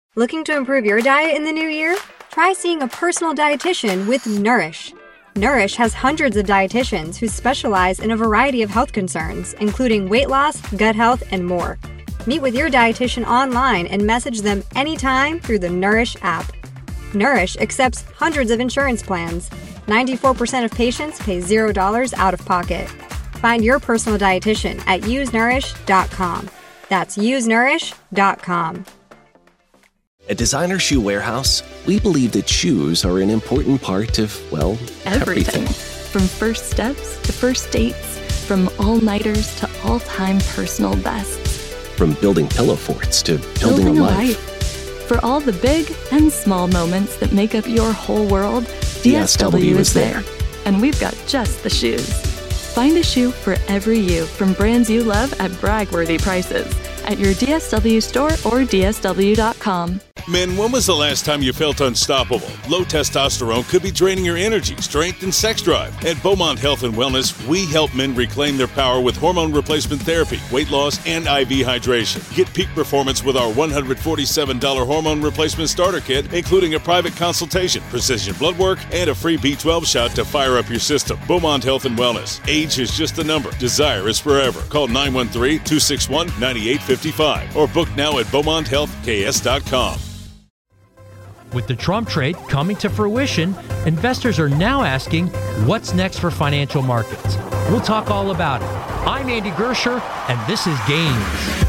Looking to improve your diet in the new year? Try seeing a personal dietitian with Nourish. Nourish has hundreds of dietitians who specialize in a variety of health concerns, including weight loss, gut health, and more. Meet with your dietitian online and message them anytime through the Nourish app. Nourish accepts hundreds of insurance plans. 94% of patients pay $0 out of pocket. Find your personal dietitian at usenourish.com. That's usenourish.com. At Designer Shoe Warehouse, we believe that shoes are an important part of, well, everything. From first steps to first dates, from all-nighters to all-time personal bests. From building pillow forts to building a life. For all the big and small moments that make up your whole world, DSW is there. And we've got just the shoes. Find a shoe for every you from brands you love at brag-worthy prices at your DSW store or DSW.com. Men, when was the last time you felt unstoppable? Low testosterone could be draining your energy, strength, and sex drive. At Beaumont Health and Wellness, we help men reclaim their power with hormone replacement therapy, weight loss, and IV hydration. Get peak performance with our $147 hormone replacement starter kit, including a private consultation, precision blood work, and a free B12 shot to fire up your system. Beaumont Health and Wellness. Age is just a number. Desire is forever. Call 913-261-9855 or book now at BeaumontHealthKS.com. With the Trump trade coming to fruition, investors are now asking, what's next for financial markets? We'll talk all about it. I'm Andy Gersher, and this is Gains.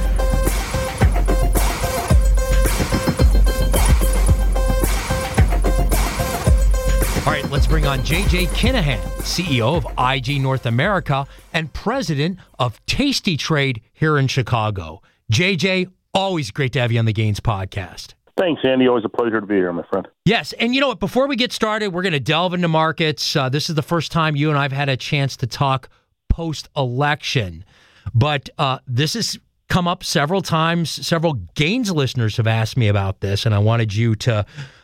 All right, let's bring on J.J. Kinahan, CEO of IG North America and president of Tasty Trade here in Chicago. J.J., always great to have you on the Gains podcast. Thanks, Andy. Always a pleasure to be here, my friend. Yes, and you know what? Before we get started, we're going to delve into markets. This is the first time you and I have had a chance to talk post-election, but this has come up several times. Several Gains listeners have asked me about this, and I wanted you to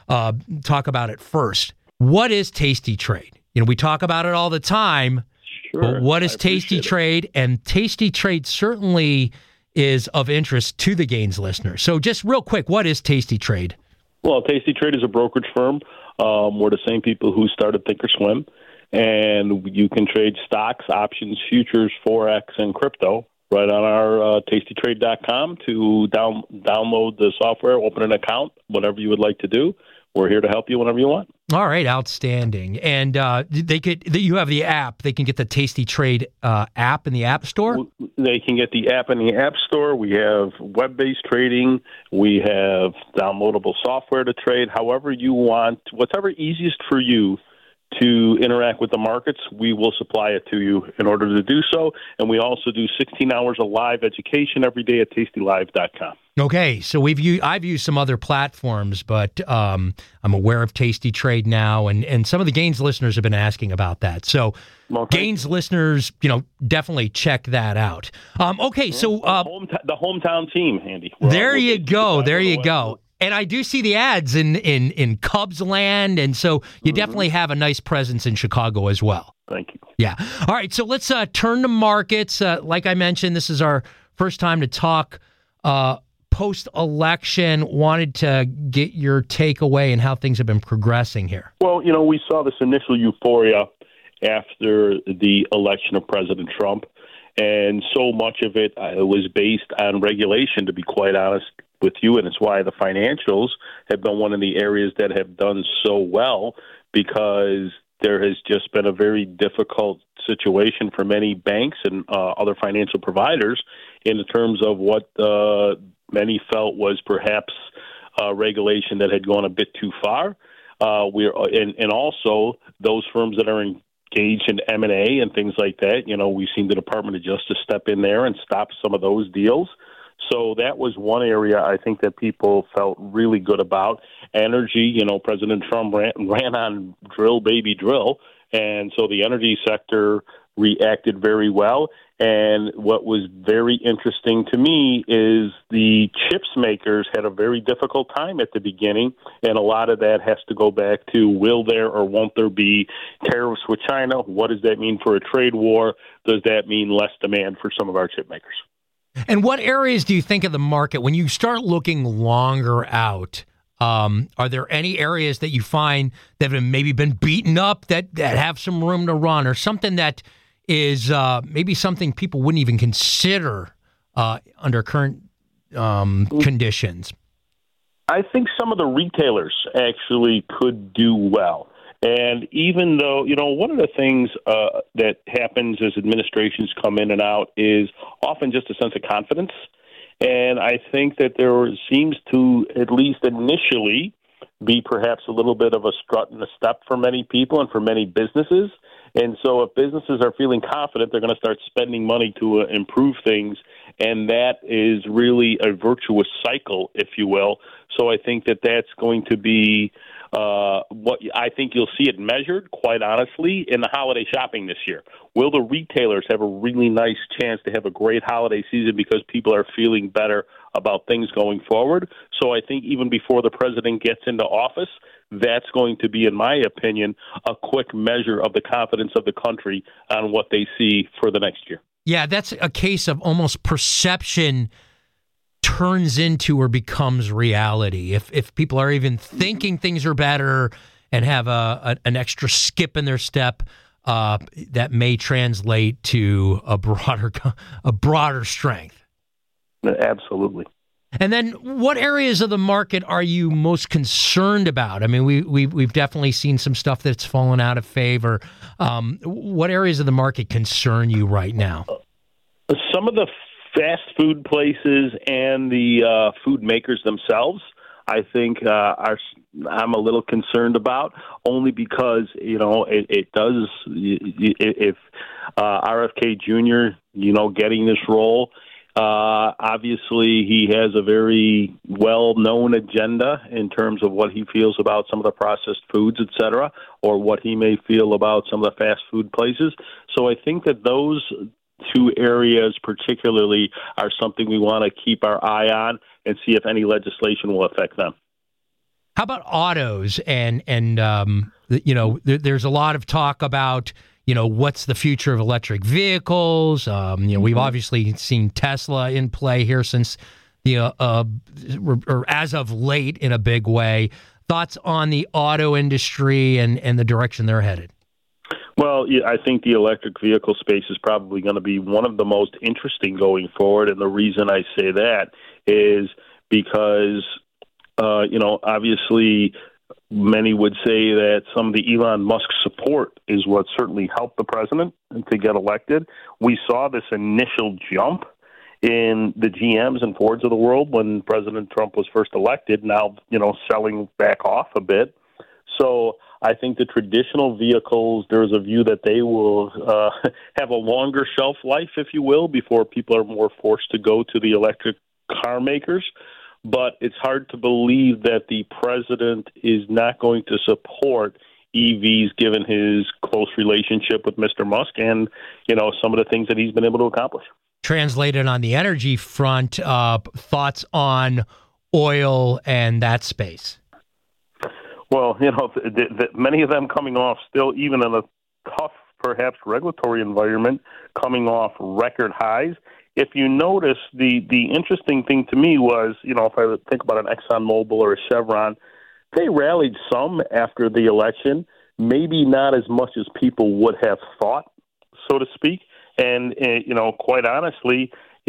talk about it first. What is Tasty Trade? You know, we talk about it all the time, but what is Tasty Trade? And Tasty Trade certainly is of interest to the Gains listener. So just real quick, what is Tasty Trade? Well, Tasty Trade is a brokerage firm. We're the same people who started Thinkorswim, and you can trade stocks, options, futures, Forex, and crypto right on our tastytrade.com to download the software, open an account, whatever you would like to do. We're here to help you whenever you want. All right, outstanding. And you have the app. They can get the Tasty Trade app in the App Store? They can get the app in the App Store. We have web-based trading. We have downloadable software to trade. However you want, whatever easiest for you to interact with the markets, we will supply it to you in order to do so. And we also do 16 hours of live education every day at tastylive.com. Okay, so I've used some other platforms, but I'm aware of Tasty Trade now, and some of the Gains listeners have been asking about that. So Gains listeners, definitely check that out. Okay, so the hometown team, Andy. There you go. And I do see the ads in Cubs land, and so you definitely have a nice presence in Chicago as well. Thank you. Yeah. All right, so let's turn to markets. Like I mentioned, this is our first time to talk post-election. Wanted to get your takeaway and how things have been progressing here. Well, we saw this initial euphoria after the election of President Trump, and so much of it was based on regulation, to be quite honest with you, and it's why the financials have been one of the areas that have done so well, because there has just been a very difficult situation for many banks and other financial providers in terms of what many felt was perhaps regulation that had gone a bit too far. And also those firms that are engaged in M&A and things like that, we've seen the Department of Justice step in there and stop some of those deals. So that was one area I think that people felt really good about. Energy, President Trump ran on drill, baby, drill. And so the energy sector reacted very well. And what was very interesting to me is the chips makers had a very difficult time at the beginning, and a lot of that has to go back to will there or won't there be tariffs with China? What does that mean for a trade war? Does that mean less demand for some of our chip makers? And what areas do you think of the market when you start looking longer out? Are there any areas that you find that have maybe been beaten up that have some room to run, or something that is maybe something people wouldn't even consider under current conditions? I think some of the retailers actually could do well. And even though, one of the things that happens as administrations come in and out is often just a sense of confidence. And I think that there seems to, at least initially, be perhaps a little bit of a strut and a step for many people and for many businesses. And so if businesses are feeling confident, they're going to start spending money to improve things. And that is really a virtuous cycle, if you will. So I think that that's going to be what I think you'll see it measured, quite honestly, in the holiday shopping this year. Will the retailers have a really nice chance to have a great holiday season because people are feeling better about things going forward? So I think even before the president gets into office, that's going to be, in my opinion, a quick measure of the confidence of the country on what they see for the next year. Yeah, that's a case of almost perception turns into or becomes reality. If people are even thinking things are better and have an extra skip in their step, that may translate to a broader strength. Absolutely. And then, what areas of the market are you most concerned about? I mean, we've definitely seen some stuff that's fallen out of favor. What areas of the market concern you right now? Some of the fast food places and the food makers themselves, I think, I'm a little concerned about, only because it does. If RFK Jr. Getting this role. Obviously, he has a very well-known agenda in terms of what he feels about some of the processed foods, et cetera, or what he may feel about some of the fast food places. So I think that those two areas particularly are something we want to keep our eye on and see if any legislation will affect them. How about autos? And there's a lot of talk about what's the future of electric vehicles? We've obviously seen Tesla in play here since or as of late in a big way. Thoughts on the auto industry and the direction they're headed? Well, I think the electric vehicle space is probably going to be one of the most interesting going forward. And the reason I say that is because, obviously, many would say that some of the Elon Musk support is what certainly helped the president to get elected. We saw this initial jump in the GMs and Fords of the world when President Trump was first elected, now, selling back off a bit. So I think the traditional vehicles, there's a view that they will have a longer shelf life, if you will, before people are more forced to go to the electric car makers. But it's hard to believe that the president is not going to support EVs given his close relationship with Mr. Musk and, some of the things that he's been able to accomplish. Translated on the energy front, thoughts on oil and that space? Well, many of them coming off still, even in a tough, perhaps, regulatory environment, coming off record highs. If you notice, the interesting thing to me was, if I would think about an ExxonMobil or a Chevron, they rallied some after the election, maybe not as much as people would have thought, so to speak. And quite honestly, they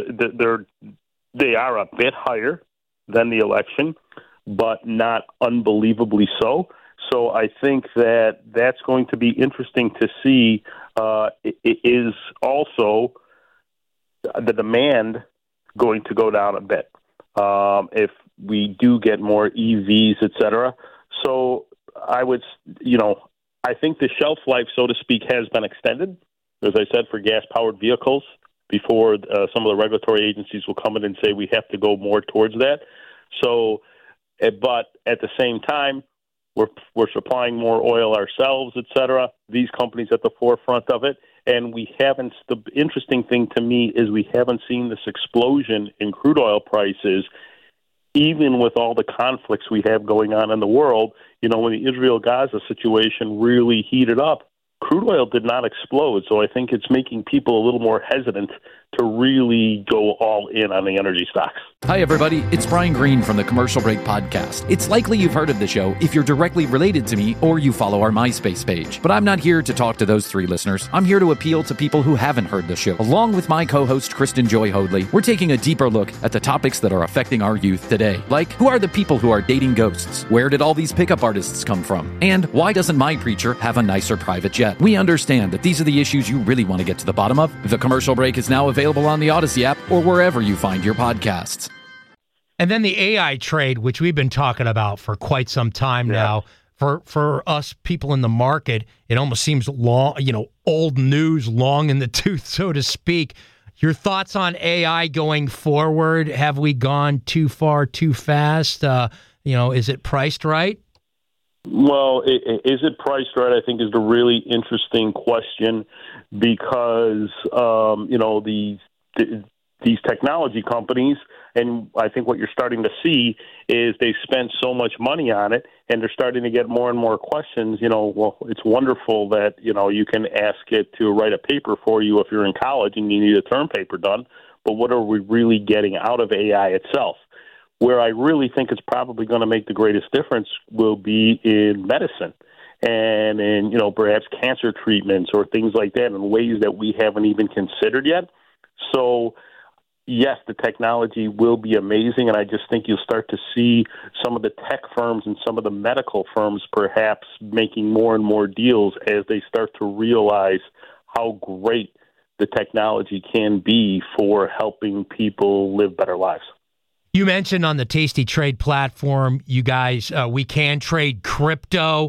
are a bit higher than the election, but not unbelievably so. So I think that that's going to be interesting to see. It is also the demand going to go down a bit if we do get more EVs, et cetera. So I would, I think the shelf life, so to speak, has been extended, as I said, for gas-powered vehicles before some of the regulatory agencies will come in and say we have to go more towards that. So, but at the same time, we're supplying more oil ourselves, et cetera, these companies at the forefront of it. And we haven't, the interesting thing to me is we haven't seen this explosion in crude oil prices, even with all the conflicts we have going on in the world. When the Israel-Gaza situation really heated up, crude oil did not explode. So I think it's making people a little more hesitant to really go all in on the energy stocks. Hi, everybody. It's Brian Green from the Commercial Break Podcast. It's likely you've heard of the show if you're directly related to me or you follow our MySpace page. But I'm not here to talk to those 3 listeners. I'm here to appeal to people who haven't heard the show. Along with my co-host, Kristen Joy Hoadley, we're taking a deeper look at the topics that are affecting our youth today. Like, who are the people who are dating ghosts? Where did all these pickup artists come from? And why doesn't my preacher have a nicer private jet? We understand that these are the issues you really want to get to the bottom of. The Commercial Break is now available on the Odyssey app or wherever you find your podcasts. And then the AI trade, which we've been talking about for quite some time now. For us people in the market, it almost seems long, old news, long in the tooth, so to speak. Your thoughts on AI going forward? Have we gone too far, too fast? Is it priced right? Well, is it priced right? I think is the really interesting question because, these technology companies, and I think what you're starting to see is they spent so much money on it, and they're starting to get more and more questions. Well, it's wonderful that, you can ask it to write a paper for you if you're in college and you need a term paper done, but what are we really getting out of AI itself? Where I really think it's probably going to make the greatest difference will be in medicine and in, perhaps cancer treatments or things like that in ways that we haven't even considered yet. So, yes, the technology will be amazing, and I just think you'll start to see some of the tech firms and some of the medical firms perhaps making more and more deals as they start to realize how great the technology can be for helping people live better lives. You mentioned on the Tasty Trade platform, you guys, we can trade crypto.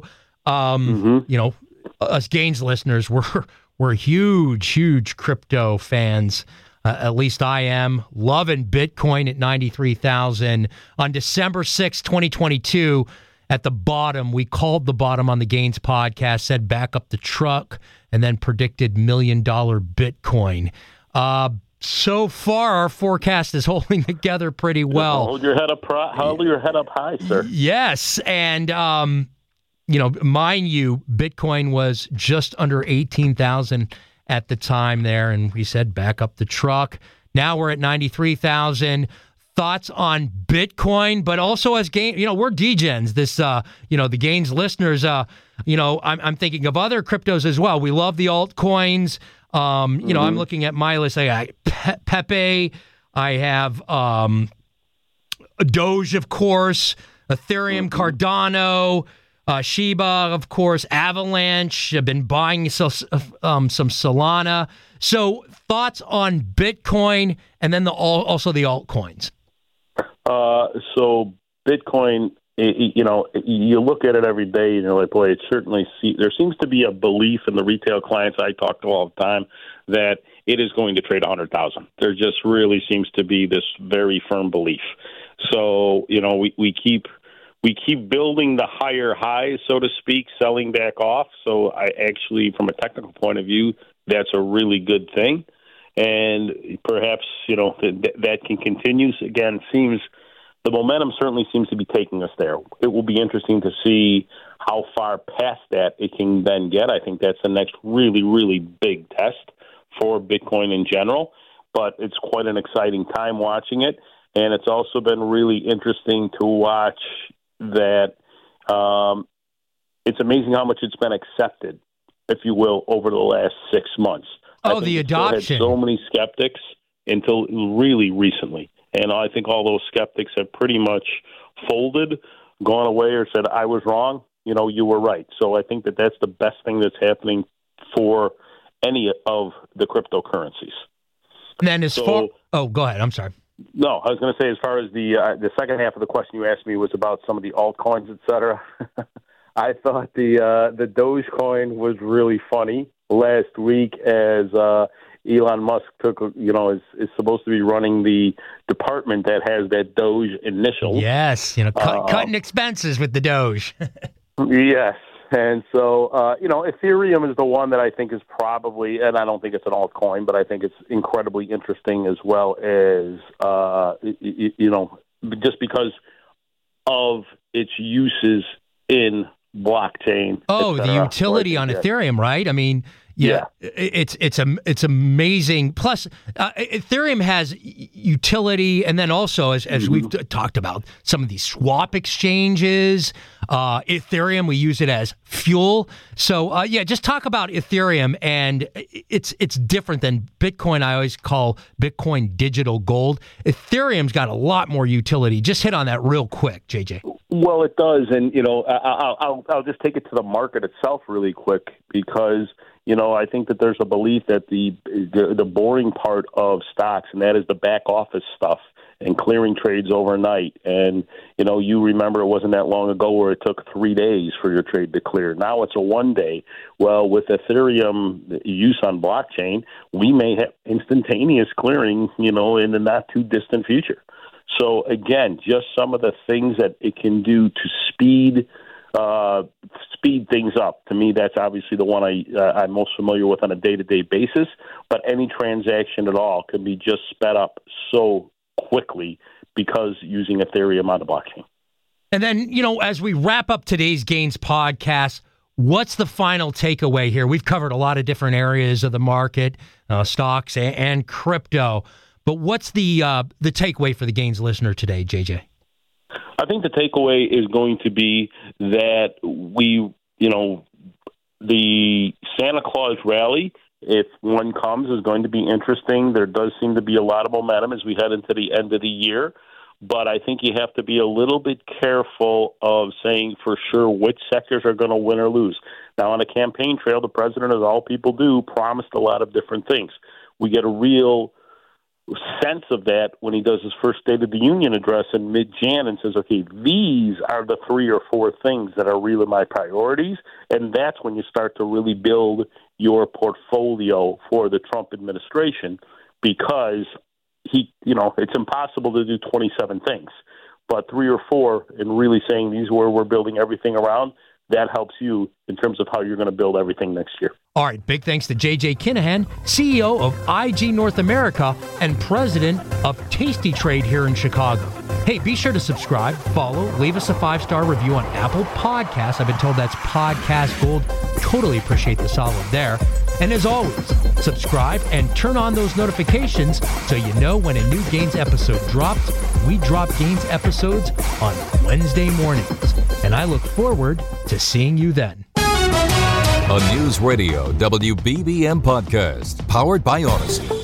Us Gaines listeners, we're huge crypto fans. At least I am. Loving Bitcoin at 93,000. On December 6, 2022, at the bottom, we called the bottom on the Gaines podcast, said back up the truck, and then predicted $1 million Bitcoin. So far, our forecast is holding together pretty well. Hold your head up high, sir. Yes, and mind you, Bitcoin was just under 18,000 at the time there, and we said back up the truck. Now we're at 93,000. Thoughts on Bitcoin, but also as Gaines, we're degens. This, the Gaines listeners, I'm thinking of other cryptos as well. We love the altcoins. I'm looking at my list. I got Pepe. I have Doge, of course, Ethereum, Cardano, Shiba, of course, Avalanche. I've been buying some Solana. So thoughts on Bitcoin and then also the altcoins. So Bitcoin, you look at it every day and you're like, boy, there seems to be a belief in the retail clients I talk to all the time that it is going to trade 100,000. There just really seems to be this very firm belief. So, we keep building the higher highs, so to speak, selling back off. So I actually, from a technical point of view, that's a really good thing. And perhaps, that can continue. Again, the momentum certainly seems to be taking us there. It will be interesting to see how far past that it can then get. I think that's the next really, really big test for Bitcoin in general. But it's quite an exciting time watching it. And it's also been really interesting to watch that it's amazing how much it's been accepted, if you will, over the last 6 months. Oh, the adoption. Had so many skeptics until really recently. And I think all those skeptics have pretty much folded, gone away, or said, I was wrong. You were right. So I think that's the best thing that's happening for any of the cryptocurrencies. And then go ahead. I'm sorry. No, I was going to say, as far as the second half of the question you asked me was about some of the altcoins, et cetera. I thought the Dogecoin was really funny last week as Elon Musk is supposed to be running the department that has that Doge initial. Yes, cutting expenses with the Doge. Yes. And so, Ethereum is the one that I think is probably, and I don't think it's an altcoin, but I think it's incredibly interesting as well as, just because of its uses in blockchain. Oh, the utility on Ethereum, right? I mean, Yeah. It's amazing. Plus, Ethereum has utility, and then also, as we've talked about, some of these swap exchanges. Ethereum, we use it as fuel. So, just talk about Ethereum, and it's different than Bitcoin. I always call Bitcoin digital gold. Ethereum's got a lot more utility. Just hit on that real quick, JJ. Well, it does, and I'll just take it to the market itself really quick because I think that there's a belief that the boring part of stocks, and that is the back office stuff and clearing trades overnight. And you remember it wasn't that long ago where it took 3 days for your trade to clear. Now it's a 1 day. Well, with Ethereum use on blockchain, we may have instantaneous clearing, in the not too distant future. So again, just some of the things that it can do to speed things up. To me, that's obviously the one I'm most familiar with on a day-to-day basis. But any transaction at all can be just sped up so quickly because using Ethereum on the blockchain. And then, as we wrap up today's Gains podcast, what's the final takeaway here? We've covered a lot of different areas of the market, stocks and crypto. But what's the takeaway for the Gains listener today, JJ? I think the takeaway is going to be that the Santa Claus rally, if one comes, is going to be interesting. There does seem to be a lot of momentum as we head into the end of the year. But I think you have to be a little bit careful of saying for sure which sectors are going to win or lose. Now, on a campaign trail, the president, as all people do, promised a lot of different things. We get a real sense of that when he does his first State of the Union address in mid-Jan and says, okay, these are the 3 or 4 things that are really my priorities, and that's when you start to really build your portfolio for the Trump administration because it's impossible to do 27 things, but 3 or 4 and really saying these are where we're building everything around, that helps you in terms of how you're going to build everything next year. All right, big thanks to JJ Kinahan, CEO of IG North America and president of Tasty Trade here in Chicago. Hey, be sure to subscribe, follow, leave us a 5-star review on Apple Podcasts. I've been told that's podcast gold. Totally appreciate the solid there. And as always, subscribe and turn on those notifications so you know when a new Gains episode drops. We drop Gains episodes on Wednesday mornings. And I look forward to seeing you then. A News Radio WBBM podcast powered by Odyssey.